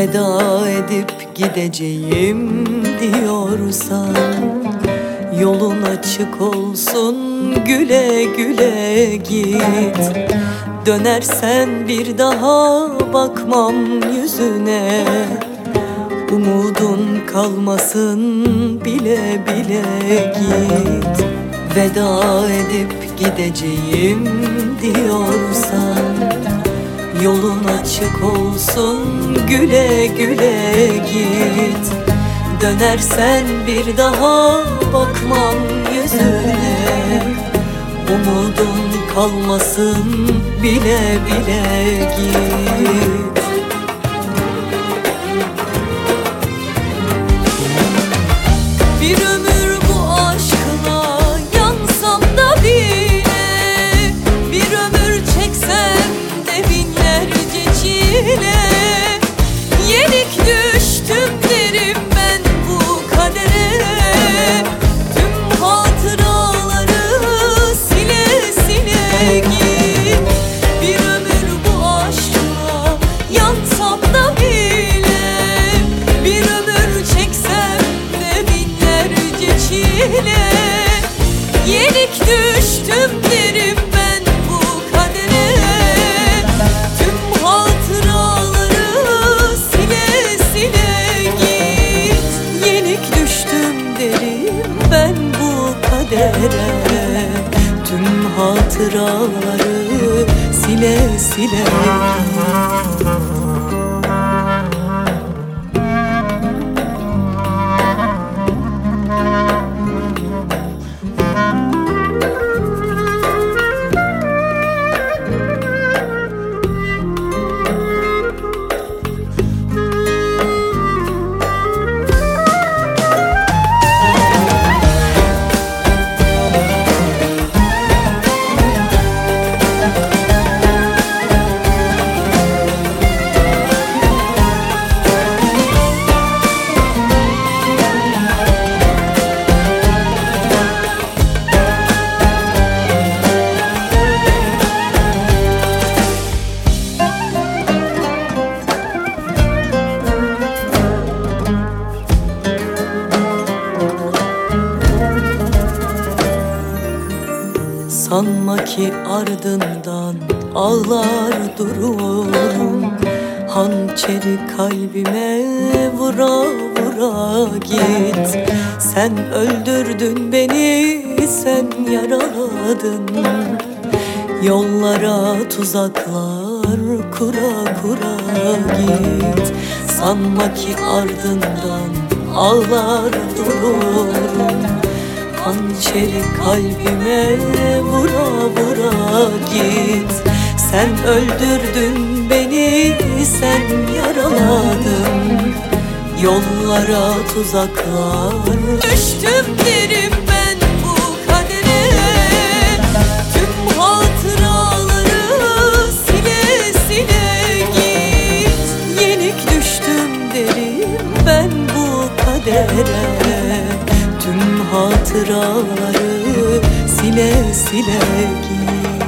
Veda edip gideceğim diyorsan, yolun açık olsun, güle güle git. Dönersen bir daha bakmam yüzüne, umudun kalmasın, bile bile git. Veda edip gideceğim diyorsan, yolun açık olsun, güle güle git. Dönersen bir daha bakmam yüzüne, umudun kalmasın, bile bile git. Bir ömür bu aşkına yansam da bile, bir ömür çeksem de binlerce çile. Yenik düştüm derim ben bu kadere, tüm hatıraları sile sile git. Bir ömür bu aşkına yansam da bile, bir ömür çeksem de binlerce çile. Yenik düştüm derim ben bu kadere, tüm hatıraları sile sile git. Yenik düştüm derim ben bu kadere, tüm hatıraları sile sile git. Sanma ki ardından ağlar dururum, hançeri kalbime vura vura git. Sen öldürdün beni, sen yaraladın, yollara tuzaklar kura kura git. Sanma ki ardından ağlar dururum, hançeri kalbime vura vura git. Sen öldürdün beni, sen yaraladın, yollara tuzaklar. Düştüm derim ben bu kadere, tüm hatıraları sile sile git. Yenik düştüm derim ben bu kadere, tüm hatıraları sile sile git.